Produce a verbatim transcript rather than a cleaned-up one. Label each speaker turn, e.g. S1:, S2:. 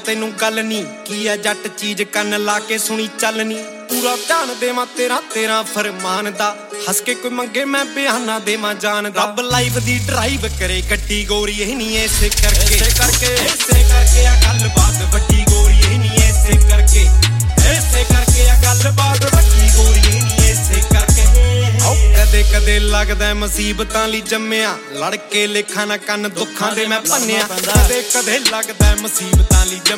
S1: ਤੈਨੂੰ ਗੱਲ ਨੀ ਕੀ ਆ ਜੱਟ ਚੀਜ਼ ਕੰਨ ਲਾ ਕੇ ਸੁਣੀ ਚੱਲਣੀ ਪੂਰਾ ਧਿਆਨ ਦੇਵਾਂ ਤੇਰਾ ਤੇਰਾ ਫਰਮਾਨ ਦਾ ਹੱਸ ਕੇ ਕੋਈ ਮੰਗੇ ਮੈਂ ਬਿਆਨਾ ਦੇਵਾਂ ਜਾਨ ਦਾ ਰੱਬ ਲਾਈਵ ਦੀ ਡਰਾਈਵ ਕਰੇ ਗੱਡੀ ਗੋਰੀ ਇਹ ਨਹੀਂ ਐਸੇ ਕਰਕੇ ਐਸੇ ਕਰਕੇ ਐਸੇ ਕਰਕੇ ਆ ਗੱਲਬਾਤ ਵੱਡੀ ਗੋਰੀ ਇਹ ਨਹੀਂ ਐਸੇ ਕਰਕੇ ਐਸੇ ਕਰਕੇ ਆ ਗੱਲਬਾਤ ਵੱਡੀ ਗੋਰੀ ਇਹ ਨਹੀਂ ਐਸੇ ਕਰਕੇ ਆਓ ਕਦੇ ਕਦੇ ਲੱਗਦਾ ਮੁਸੀਬਤਾਂ ਲਈ ਜੰਮਿਆ ਲੜ ਕੇ ਲੇਖਾਂ ਨਾ ਕੰਨ ਦੁੱਖਾਂ ਦੇ ਮੈਂ ਭੰਨਿਆ ਕਦੇ ਕਦੇ ਲੱਗਦਾ ਮੁਸੀਬਤਾਂ ਲਈ